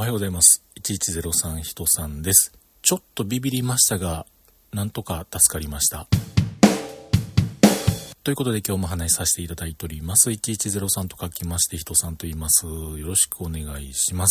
はようございます。1103人さんです。ちょっとビビりましたが、なんとか助かりました。ということで今日も話しさせていただいております。1103と書きまして人さんと言います。よろしくお願いします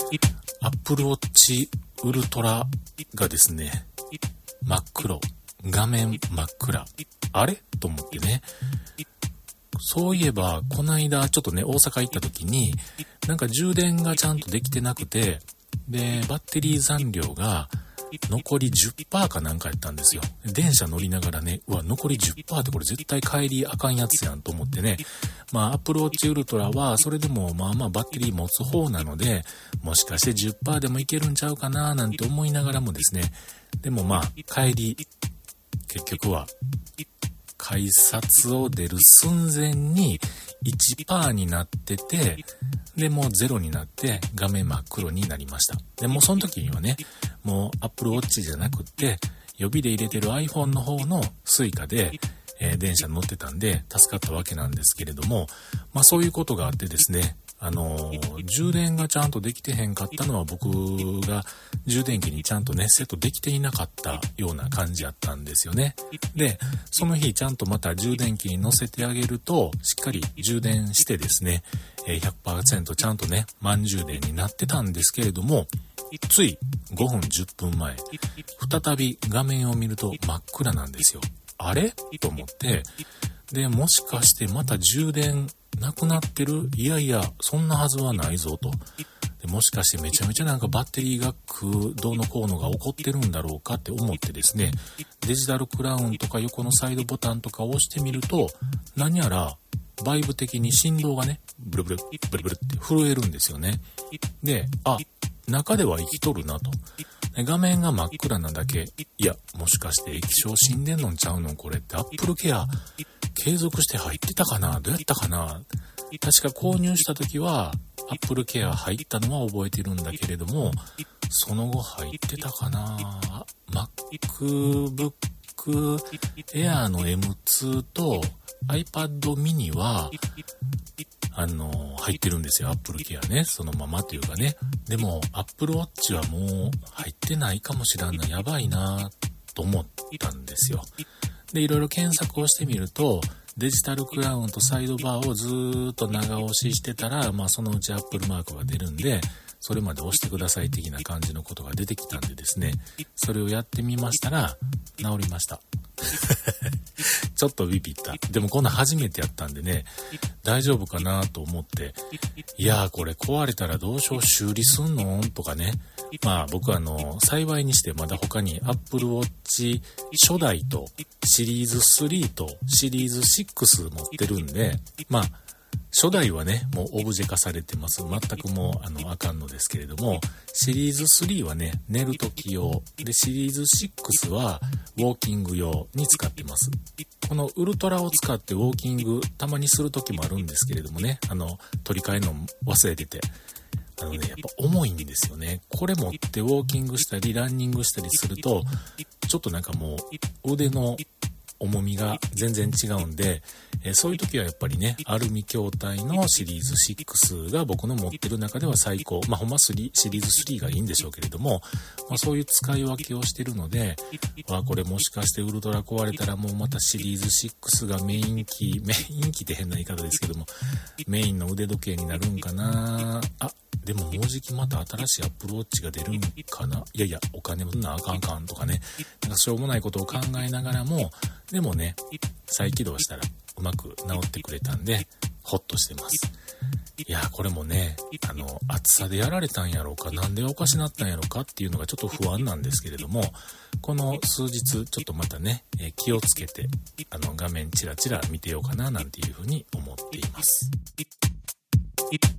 。Apple Watch Ultra がですね、真っ黒。画面真っ暗。あれと思ってね。そういえば、この間ちょっとね、大阪行った時に、なんか充電がちゃんとできてなくて、で、バッテリー残量が残り 10% かなんかやったんですよ。電車乗りながらね、残り 10% ってこれ絶対帰りあかんやつやんと思ってね。Apple Watch Ultra はそれでもバッテリー持つ方なので、もしかして 10% でもいけるんちゃうかななんて思いながらもですね、でも帰り、結局は、改札を出る寸前に 1% になってて、で、もう0になって画面真っ黒になりました。で、もうその時にはね、もう Apple Watch じゃなくって、予備で入れてる iPhone の方の Suica で、電車乗ってたんで助かったわけなんですけれども、そういうことがあってですね、充電がちゃんとできてへんかったのは僕が充電器にちゃんとねセットできていなかったような感じやったんですよね。で、その日ちゃんとまた充電器に乗せてあげるとしっかり充電してですね、100% ちゃんとね満充電になってたんですけれども、つい5分10分前再び画面を見ると真っ暗なんですよ。あれと思って、で、もしかしてまた充電なくなってる？いやいや、そんなはずはないぞと。で、もしかしてめちゃめちゃなんかバッテリーがどうのこうのが起こってるんだろうかって思ってですね、デジタルクラウンとか横のサイドボタンとかを押してみると、何やらバイブ的に振動がね、ブルブルブルブルって震えるんですよね。で、中では生きとるなと。画面が真っ暗なだけ。いや、もしかして液晶死んでんのんちゃうのこれって Apple Care 継続して入ってたかな？どうやったかな？確か購入した時は Apple Care 入ったのは覚えてるんだけれども、その後入ってたかな？ MacBook Air の M2 と iPad mini は入ってるんですよ。Apple Care ね。そのままというかね。でも、Apple Watch はもう入ってないかもしらんな。やばいなと思ったんですよ。で、いろいろ検索をしてみると、デジタルクラウンとサイドバーをずーっと長押ししてたら、そのうち Apple マークが出るんで、それまで押してください的な感じのことが出てきたんでですね、それをやってみましたら、治りました。ちょっとビビった。でもこんな初めてやったんでね、大丈夫かなと思って、いやーこれ壊れたらどうしよう、修理すんのとかね。僕は幸いにしてまだ他に Apple Watch 初代とシリーズ3とシリーズ6持ってるんで、初代はね、もうオブジェ化されてます。全くもうあかんのですけれども、シリーズ3はね、寝るとき用。で、シリーズ6はウォーキング用に使ってます。このウルトラを使ってウォーキング、たまにするときもあるんですけれどもね、取り替えの忘れてて。やっぱ重いんですよね。これ持ってウォーキングしたり、ランニングしたりすると、ちょっとなんかもう腕の重みが全然違うんで、そういう時はやっぱりね、アルミ筐体のシリーズ6が僕の持ってる中では最高。ほんまシリーズ3がいいんでしょうけれども、そういう使い分けをしてるので、これもしかしてウルトラ壊れたらもうまたシリーズ6がメイン機って変な言い方ですけども、メインの腕時計になるんかな。でももうじきまた新しい Apple Watch が出るんかな。いやいや、お金もなあかんかんとかね。なんかしょうもないことを考えながらも、でもね、再起動したらうまく治ってくれたんで、ほっとしてます。いや、これもね、暑さでやられたんやろうか、なんでおかしなったんやろうかっていうのがちょっと不安なんですけれども、この数日ちょっとまたね、気をつけて、画面チラチラ見てようかななんていうふうに思っています。